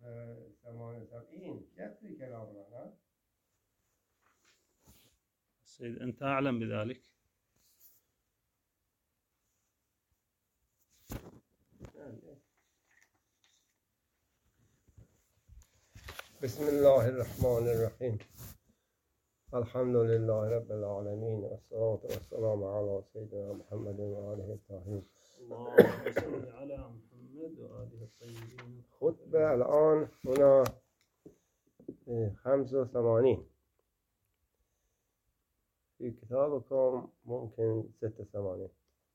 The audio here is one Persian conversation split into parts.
78 يكفي كلامنا. ها سيد أنت أعلم بذلك. بسم الله الرحمن الرحيم. الحمد لله رب العالمين، والصلاة والسلام على سيدنا محمد وآله الطاهرين. اللهم صل على محمد وآله الطيبين. خطبة الآن هنا 85، في كتابكم ممكن 86.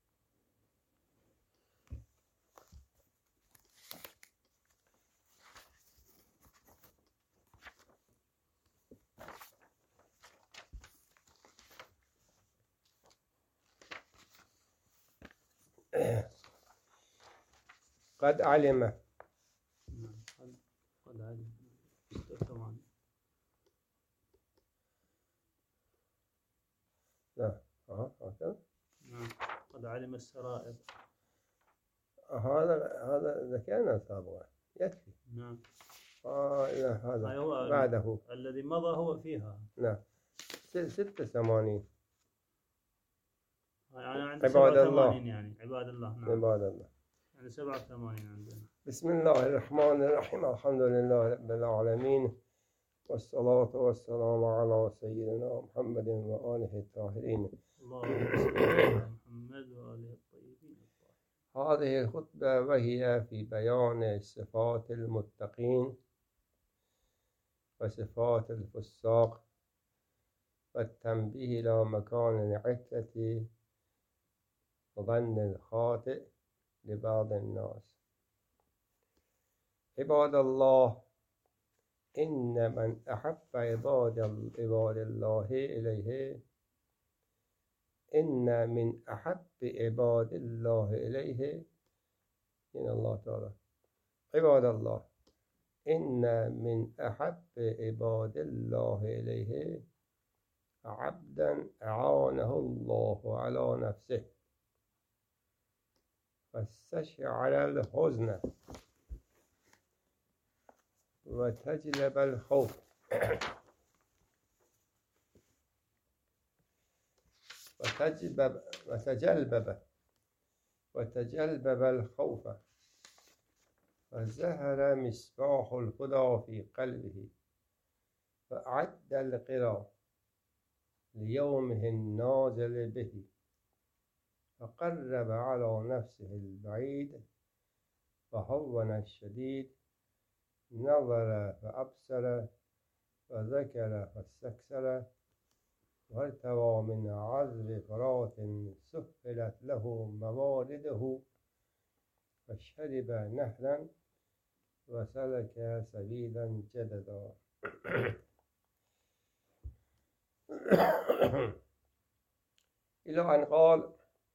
قد علم. قد علم 86. لا هكذا. نعم قد علم السرائر. هذا ذكرنا سابقا يكفي. نعم. لا هذا أيوة بعده الذي مضى هو فيها. لا 86 يعني عند عباد 87 الله. يعني عباد الله. نعم عباد الله. يعني 87 عندنا. بسم الله الرحمن الرحيم. الحمد لله رب العالمين، والصلاة والسلام على سيدنا محمد وآله الطاهرين. اللهم صل على محمد وآله الطيبين. هذه الخطبة وهي في بيان صفات المتقين وصفات الفساق، والتنبيه إلى مكان العفة وظن الخاطئ لبعض الناس. عباد الله، إن من أحب عباد الله إليه، إن من أحب عباد الله إليه، إن الله تعالى عباد الله، إن من أحب عباد الله إليه عبدا أعانه الله على نفسه فاستشعر الحزن وتجلب الخوف وتجلبب الخوف، فزهر مصباح الهدى في قلبه، فأعد القرى ليومه النازل به، فقرب على نفسه البعيد، فهون الشديد، نظر فأبصر، وذكر فاستكثر، وارتوى من عذب فرات سهلت له موارده، فشرب نهرا وسلك سبيلا جددا. إلى أن قال: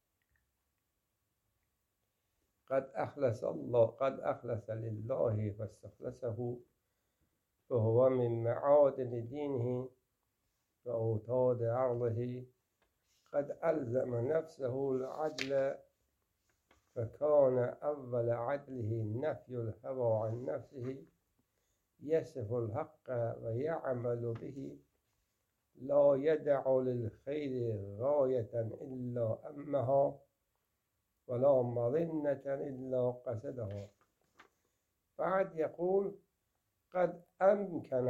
قد أخلص لله فاستخلصه، فهو من معادن دينه وأوتاد عرضه. قد ألزم نفسه العدل، فكان أول عدله نفي الهوى عن نفسه، يصف الحق ويعمل به، لا يدع للخير غاية إلا أمها، ولا مظنة إلا قصدها. بعد يقول: قد أمكن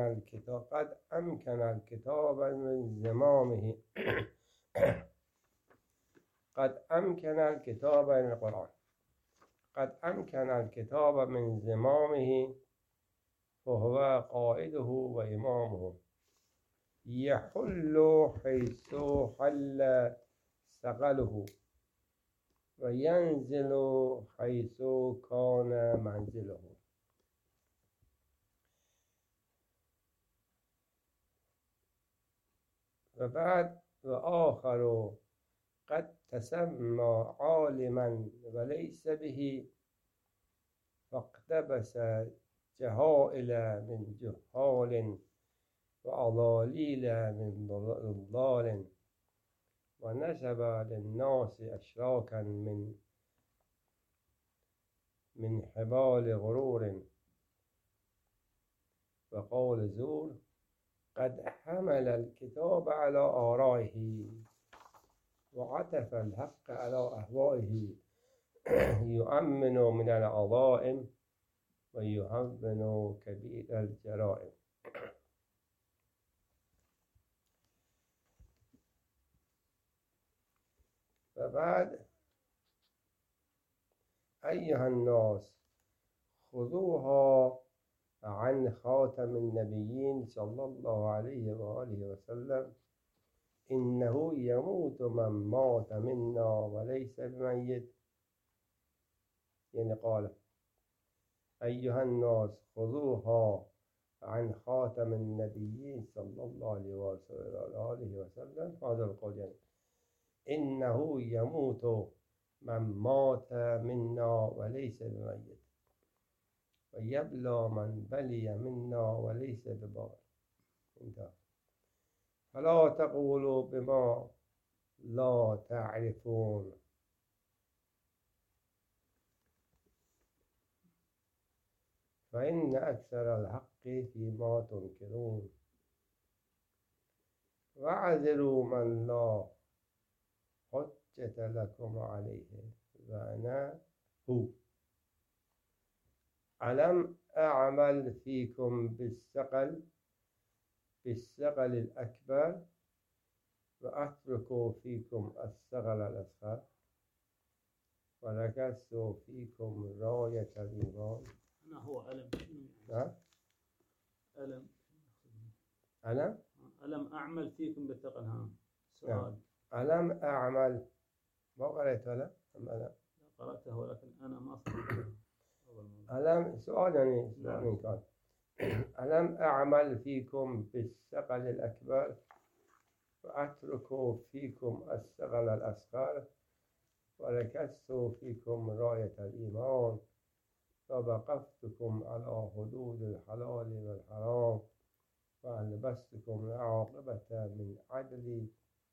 الكتاب من زمامه. قد أمكن الكتاب من القرآن. قد أمكن الكتاب من زمامه، فهو قائده وإمامه، يحل حيث حل ثقله، وينزل حيث كان منزله. وبعد: وآخر قد تسمى عالما وليس به، فاقتبس جهائل من جهال، وأضاليل من ضلال، ونسب للناس أشراكا من حبال غرور، وقول زور قد حمل الكتاب على آرائه وعطف الحق على أهوائه يؤمن من العظائم ويهون كبير الجرائم. وبعد أيها الناس خذوها عن خاتم النبيين صلى الله عليه وآله وسلم إنه يموت من مات منا وليس بميت. يعني قال أيها الناس خذوها عن خاتم النبيين صلى الله عليه وسلم. هذا القول يعني إنه يموت من مات منا وليس بميت ويبلى من بلي منا وليس ببار. انتهى. فلا تقولوا بما لا تعرفون فإن أكثر الحق فيما تنكرون واعذروا من لا حجة لكم عليه وأنا هو. ألم أعمل فيكم بالثقل الأكبر وأترك فيكم الثقل الأصغر وركزت فيكم راية الإيمان. أنا هو ألم نعم. ألم أعمل فيكم بالثقل. ها سؤال. ألم أعمل ما قرأت ولا أم قرأته ولكن أنا ما صدقت. ألم سؤال يعني سؤال كان ألم أعمل فيكم بالثقل الأكبر وأترك فيكم الثقل الأصغر وركزت فيكم راية الإيمان ووقفتكم على حدود الحلال والحرام وألبستكم العاقبة من عدلي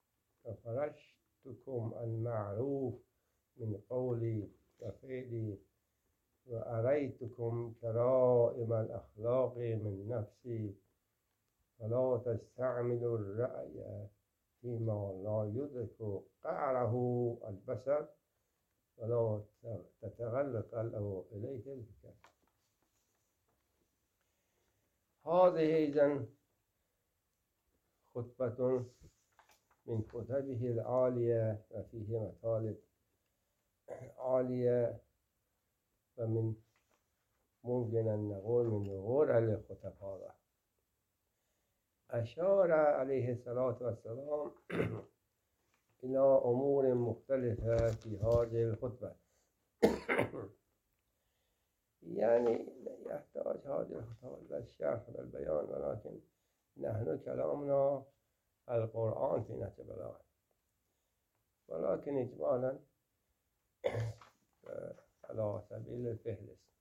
وفرشتكم المعروف من قولي وفعلي وأريتكم كرائم الأخلاق من نفسي فلا تستعملوا الرأي فيما لا يدرك قعره البشر ولا تتغلق له إليه الفكر. هذه إذن خطبة من كتبه العالية وفيه مطالب عالية ومن ممكن أن نقول من ظهور الخطب هذا. أشار عليه الصلاة والسلام إلى أمور مختلفة في هذه الخطبة. يعني يحتاج هذه الخطبة إلى الشرح والبيان، ولكن نحن كلامنا القرآن في نهج البلاغة، ولكن إجمالا على سبيل الفهرست.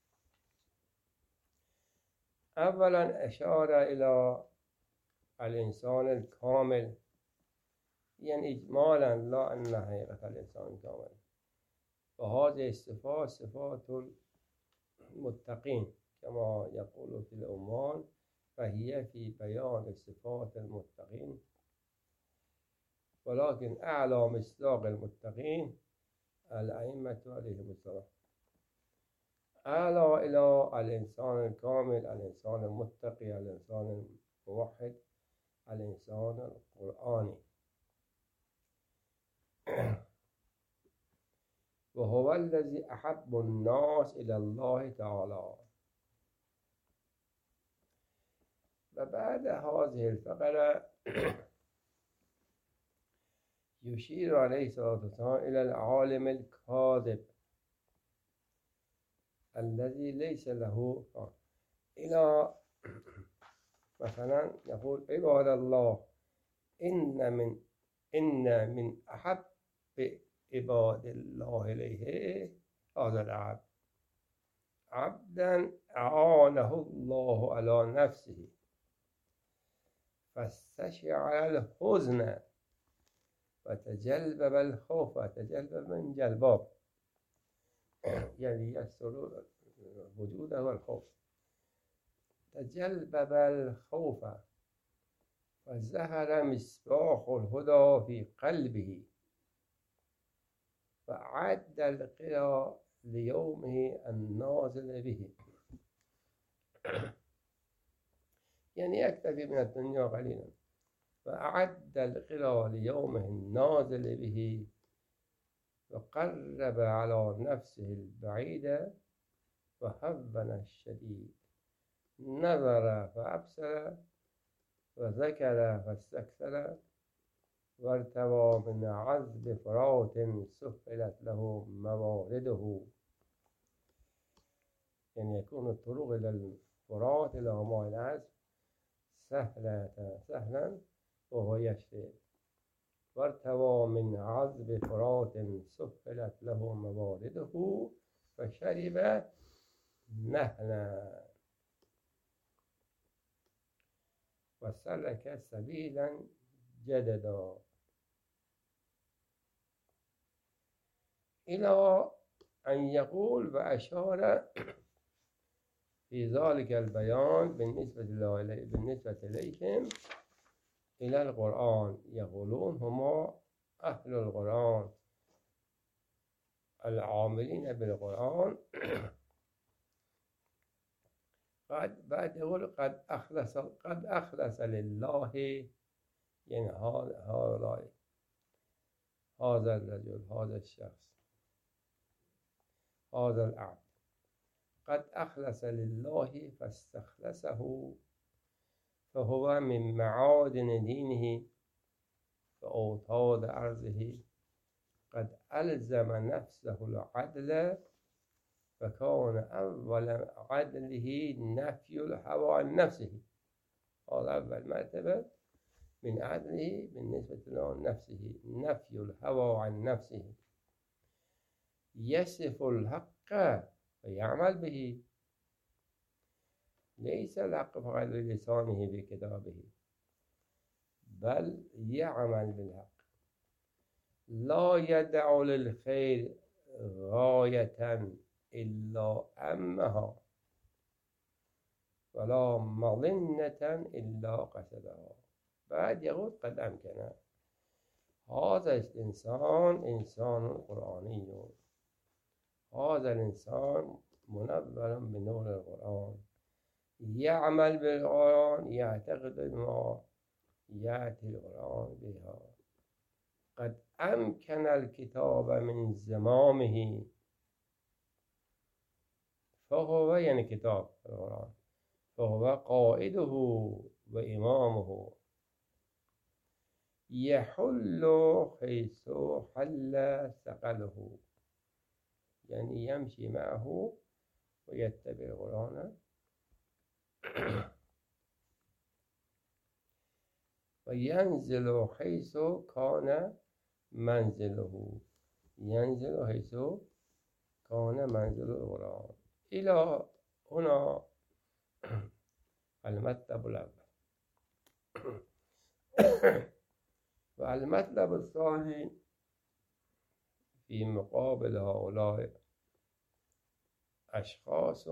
أولا أشار إلى الإنسان الكامل، يعني إجمالا لا أن حقيقة الإنسان كامل، وهذه الصفات صفات المتقين كما يقول في العنوان، فهي في بيان صفات المتقين، ولكن أعلى مصداق المتقين الأئمة عليهم السلام. أعلى إلى الإنسان الكامل، الإنسان المتقي، الإنسان الموحد، الإنسان القرآني، وهو الذي أحب الناس إلى الله تعالى. وبعد هذه الفقرة يشير عليه الصلاة والسلام إلى العالم الكاذب الذي ليس له إلى مثلا يقول عباد الله إن من أحب عباد الله إليه هذا العبد، عبدا أعانه الله على نفسه فاستشعر الحزن وتجلب الخوف، وتجلب من جلباب يعني يسر وجوده والخوف، تجلبب الخوف فظهر مصباح الهدى في قلبه فأعد القرى ليومه النازل به. يعني يكتفي من الدنيا قليلا. فأعد القرى ليومه النازل به وقرب على نفسه البعيد وهون الشديد. نظر فأبصر وذكر فاستكثر وارتوى من عذب فرات سهلت له موارده. يعني يكون الطرق إلى الفرات إلى ماء العذب سهلا وهو يشرب. وارتوى من عذب فرات سهلت له موارده فشرب نهلا وسلك سبيلا جددا. إلى أن يقول وأشار في ذلك البيان بالنسبة إليهم إلى القرآن. يقولون هما أهل القرآن العاملين بالقرآن. بعد يقول قد أخلص لله، يعني هذا الرجل، هذا الشخص، هذا العبد قد أخلص لله فاستخلصه فهو من معادن دينه وأوطاد أرضه. قد ألزم نفسه العدل فكان أول عدله نفي الهوى عن نفسه. هذا أول مرتبة من عدله بالنسبة لنفسه، نفي الهوى عن نفسه. يصف الحق فيعمل به، ليس الحق فقط بلسانه بكتابه بل يعمل بالحق. لا يدع للخير غاية إلا أمها ولا مظنة إلا قصدها. بعد يقول قد أمكن. هذا الإنسان إنسان قرآني. هذا الإنسان منور بنور القرآن، يعمل بالقرآن، يعتقد ما يأتي القرآن بها. قد أمكن الكتاب من زمامه فهو، يعني كتاب القرآن، فهو قائده وإمامه. يحل حيث حل ثقله، يعني يمشي معه ويتبع القرآن. وينزل حيث كان منزله، ينزل حيث كان منزل القرآن. إلى هنا المطلب الأول. والمطلب الثاني في مقابل هؤلاء أشخاص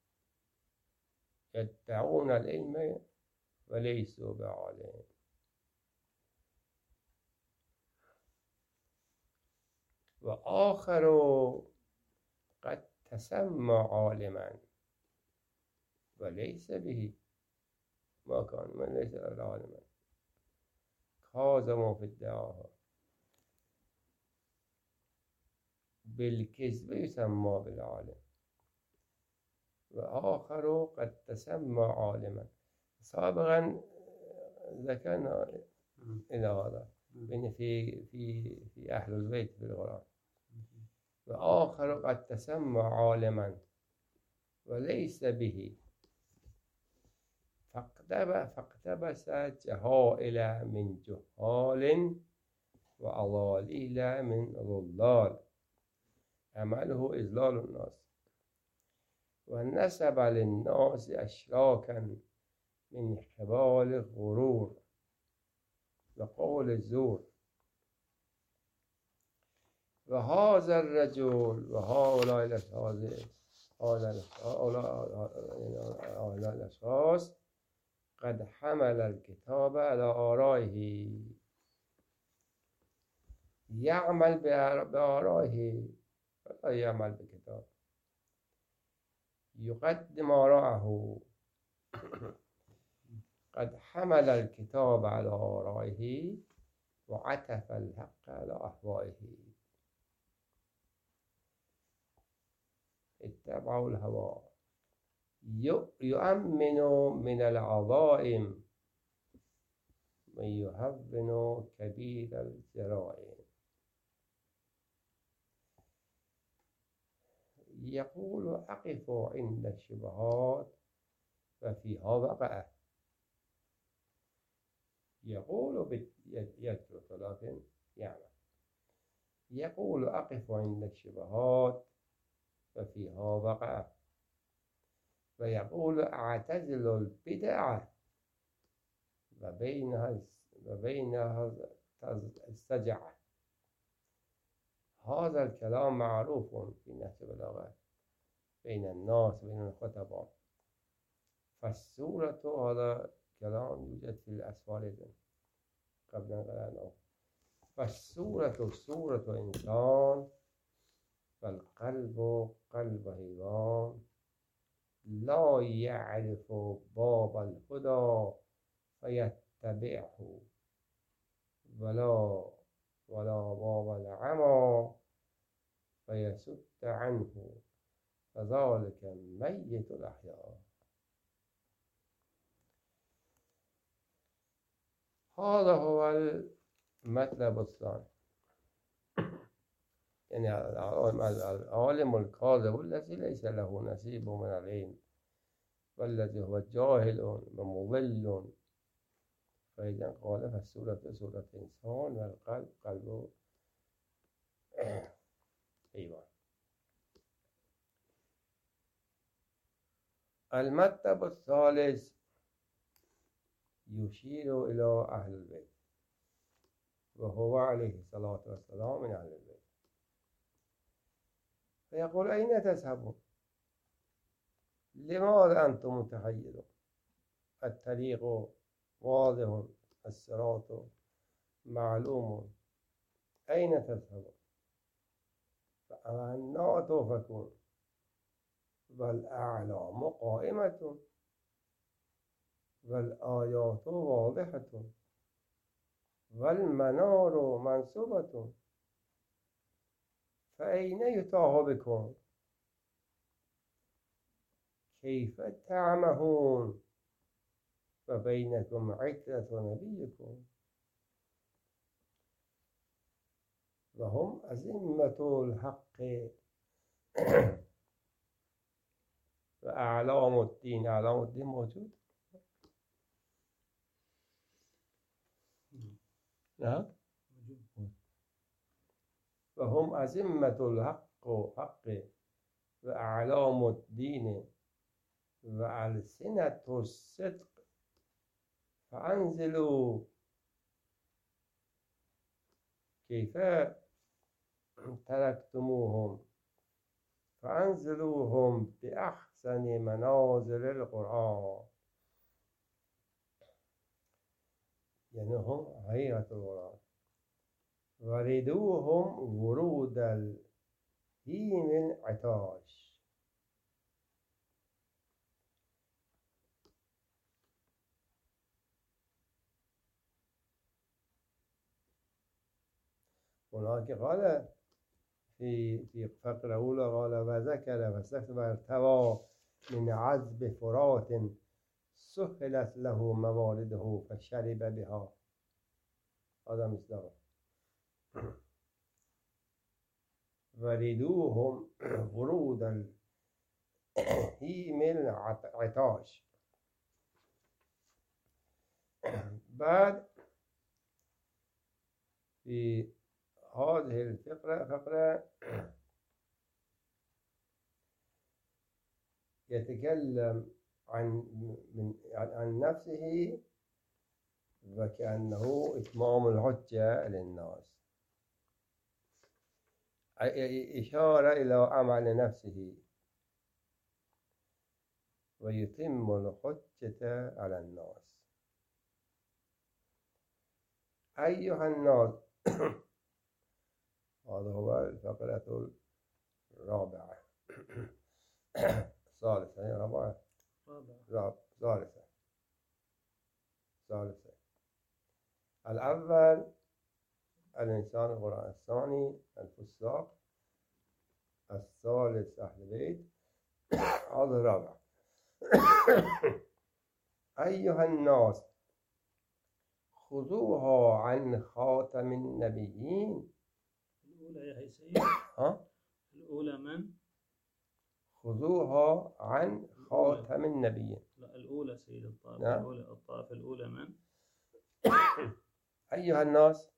يدعون العلم وليسوا بعالم، وآخر قد تسمى عالما وليس به، ما كان من ليس عالما، كاظموا في ادعاها، بالكذب يسمى بالعالم. وآخر قد تسمى عالما. سابقا ذكرنا إلى هذا في أهل البيت في القرآن. وآخر قد تسمى عالما وليس به فاقتبس جهائل من جهال وأضاليل من ضلال عمله إضلال الناس. ونسب للناس أشراكا من حبال الغرور وقول الزور. وهذا الرجل وهؤلاء الأشخاص هؤلاء الأشخاص قد حمل الكتاب على آرائه، يعمل بآرائه ولا يعمل بكتاب، يقدم آراءه. قد حمل الكتاب على آرائه وعطف الحق على أهوائه، اتبعوا الهوى، يؤمن من العظائم ويهون كبير الجرائم. يقول أقف عند الشبهات وفيها وقع. يقول يترك لكن يعمل. يقول أقف عند الشبهات وفيها وقع، ويقول أعتزل البدع وبينها السجع. هذا الكلام معروف في نهج البلاغة بين الناس بين الخطباء. فالسورة، هذا كلام يوجد في الأسفار قبل أن قرأناه. فالسورة سورة إنسان، والقلب قلب حيوان، لا يعرف باب الهدى فيتبعه، ولا باب العمى فيسد عنه، فذلك ميت الأحياء. هذا هو المطلب الثاني، يعني العالم الكاذب الذي ليس له نصيب من العلم، والذي هو جاهل ومضل. فإذا قال فالسورة سورة إنسان، والقلب قلب حيوان. المطلب الثالث يشير إلى أهل البيت، وهو عليه الصلاة والسلام من أهل البيت، فيقول أين تذهبون؟ لماذا أنتم متحيرون؟ الطريق واضح، الصراط معلوم، أين تذهبون؟ فأنا توفكون، والأعلام قائمة، والآيات واضحة، والمنار منصوبة، فأين يتاه بكم؟ كيف تعمهون وبينكم عترة نبيكم؟ وهم أزمة الحق وأعلام الدين. أعلام الدين موجود؟ نعم. وهم أزمة الحق وأعلام الدين وألسنة الصدق، فأنزلوا كيف تركتموهم، فأنزلوهم بأحسن منازل القرآن. يعني هم هيئة القرآن. وردوهم ورود الهيم العطاش. هناك قال في فقرة أولى قال وذكر فاستكبر ارتوى من عذب فرات سهلت له موارده فشرب بها. هذا مثله. وردوهم ورود الهيم العطاش. بعد في هذه الفقرة يتكلم عن نفسه وكأنه إتمام الحجة للناس، إشارة إلى عمل نفسه ويتم الحجة على الناس. أيها الناس هذا هو الفقرة الرابعة ثالثة هي رابعة ثالثة. الأول الإنسان القرآن، الثاني الفساق، الثالث أهل البيت، هذا الرابع. أيها الناس خذوها عن خاتم النبيين. الأولى يا سيد. الأولى من؟ خذوها عن خاتم النبيين. لا الأولى سيد الطائفة. نعم. الأولى الطائفة الأولى من؟ أيها الناس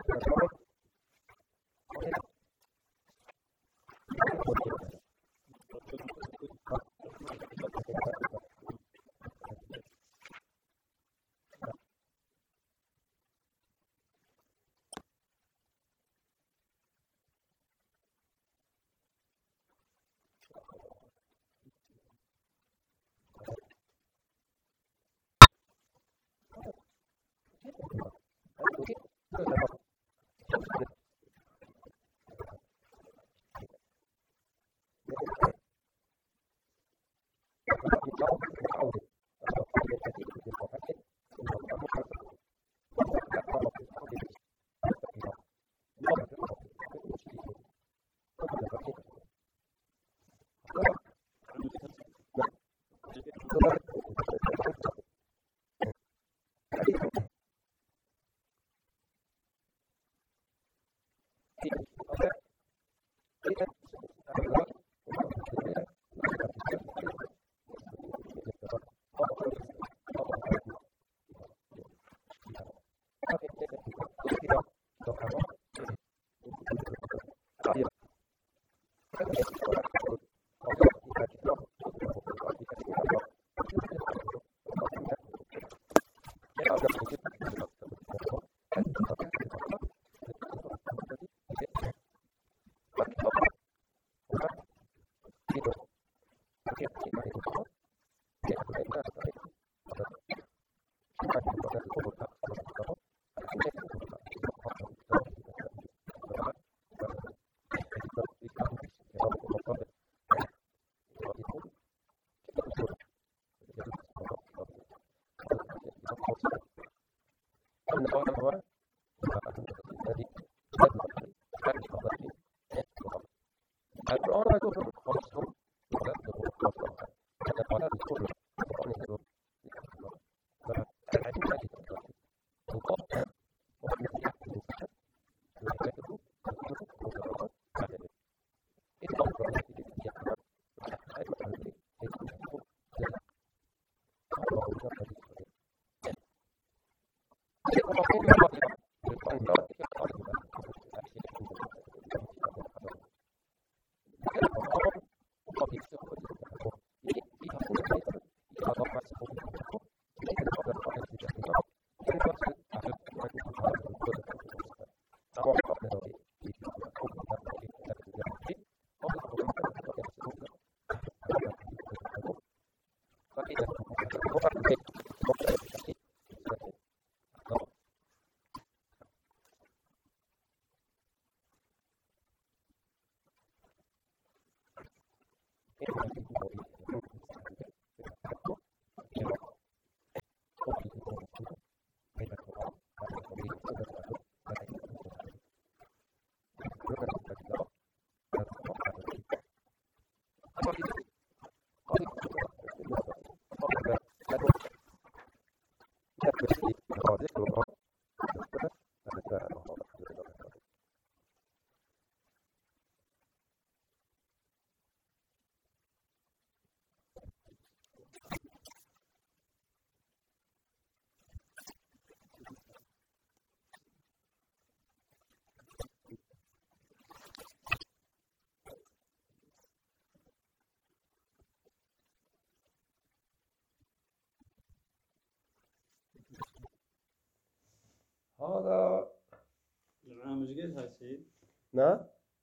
هذا العام ايش قد هاي سيد؟ نعم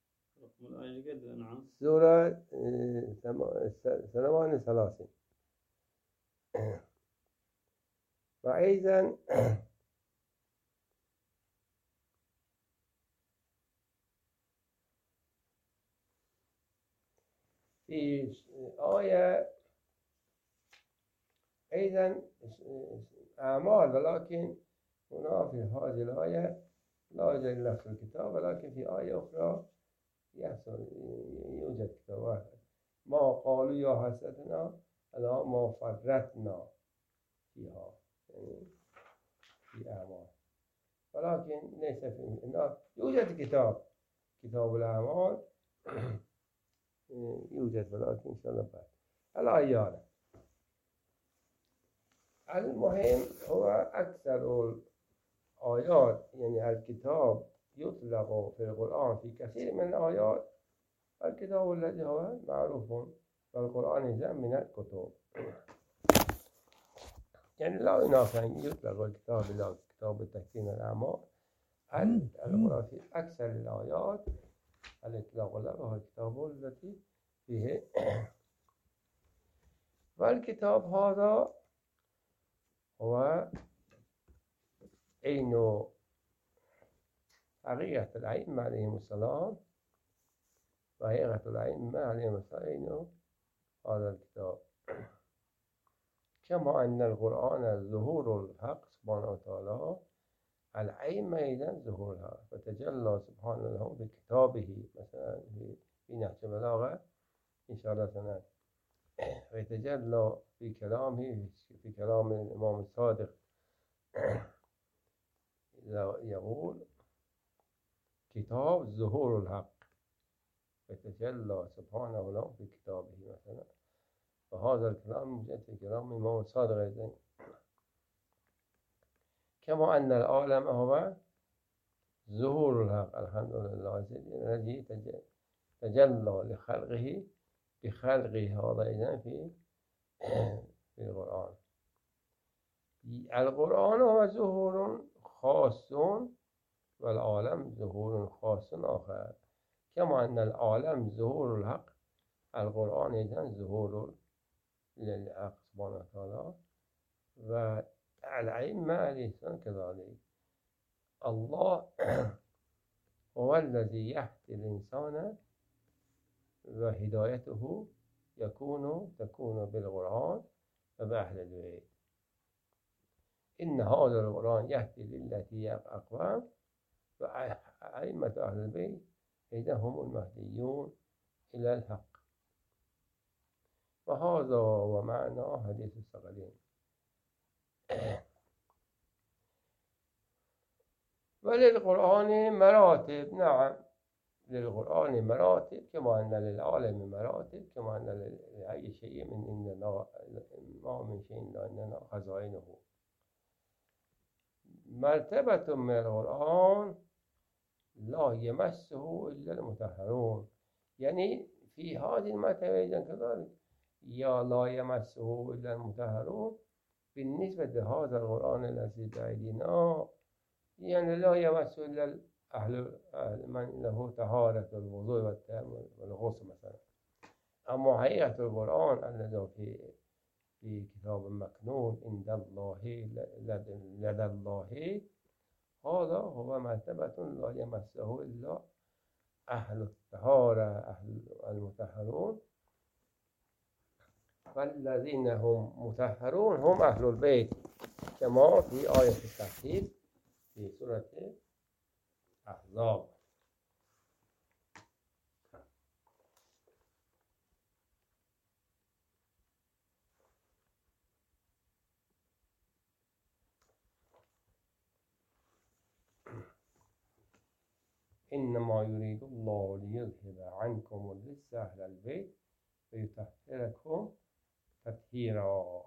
رقم الآية ايش قد الأنعام؟ سورة 38 وأيضا في آية أيضا أعمال، ولكن هنا في هذه الآية لا يوجد نفس الكتاب، ولكن في آية أخرى يحصل يوجد كتاب. ما قالوا يا حسرتنا على ما فرطنا فيها، يعني في أعمال، ولكن ليس في يوجد كتاب الأعمال يوجد، ولكن إن شاء الله بعد الأيام. المهم هو أكثر آيات يعني الكتاب يطلق في القرآن في كثير من الآيات. الكتاب الذي هو معروف والقرآن جاء من الكتب، يعني لا ينافع أن يطلق الكتاب إلى كتاب تحسين الأعمال. القرآن في أكثر الآيات الإطلاق له هو الكتاب الذي فيه. والكتاب هذا هو عين حقيقة الأئمة عليهم السلام، وحقيقة الأئمة عليهم السلام عين هذا الكتاب. كما أن القرآن ظهور الحق سبحانه وتعالى، الأئمة أيضا ظهور الحق، فتجلى سبحانه له بكتابه، مثلا في نهج البلاغة إن شاء الله سنة، ويتجلى في كلامه، في كلام الإمام الصادق يقول كتاب ظهور الحق، فتجلى سبحانه له في كتابه مثلا. وهذا الكلام موجود في كلام الإمام الصادق أيضا. كما أن العالم هو ظهور الحق، الحمد لله الذي تجلى لخلقه بخلقه، هذا أيضا في القرآن. القرآن هو ظهور خاص والعالم ظهور خاص آخر. كما أن العالم ظهور الحق، القرآن أيضا ظهور للحق سبحانه وتعالى. والأئمة عليه السلام كذلك. الله هو الذي يهدي الإنسان، وهدايته تكون بالقرآن وبأهل البيت. إن هذا القرآن يهدي للتي هي أقوم، وأئمة أهل البيت إذا هم المهديون إلى الحق. وهذا هو معنى حديث الثقلين. وللقرآن مراتب، نعم للقرآن مراتب، كما أن للعالم مراتب، كما أن لأي شيء من إننا ما من شيء إلا إننا خزائنه. مرتبة من القرآن لا يمسه إلا المطهرون، يعني في هذه المرتبة كذلك، يا لا يمسه إلا المطهرون. بالنسبة لهذا القرآن الذي بأيدينا يعني لا يمسه إلا أهل من له طهارة الوضوء والغسل مثلا. أما حقيقة القرآن الذي في كتاب مكنون عند الله لدى الله، هذا هو مرتبة لا يمسه إلا أهل الطهارة، أهل المطهرون. والذين هم مطهرون هم أهل البيت، كما في آية التحديد في سورة الأحزاب. إنما يريد الله ليذهب عنكم الرجس أهل البيت ويطهركم تطهيرا.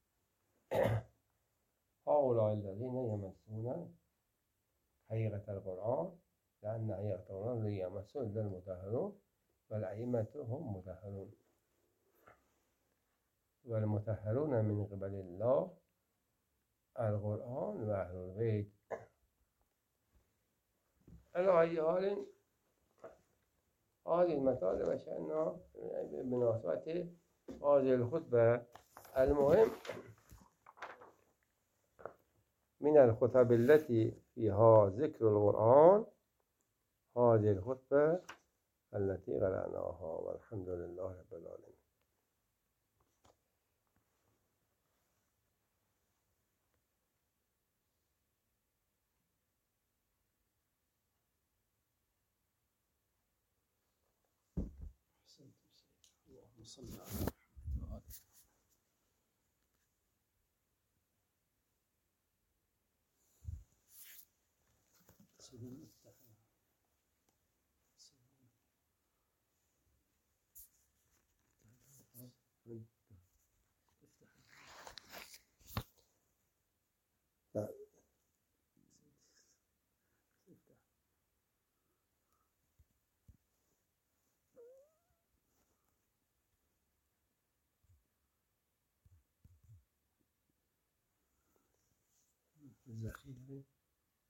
هؤلاء الذين يمسون حقيقة القرآن، لأن حقيقة القرآن لا يمسه إلا المطهرون، والأئمة هم مطهرون، والمطهرون من قبل الله القرآن وأهل البيت. على أي حال هذه المطالب شأنها بمناسبة هذه الخطبة. المهم من الخطب التي فيها ذكر القرآن هذه الخطبة التي قرأناها، والحمد لله رب العالمين. اللهم صل على محمد وآله. ذخیره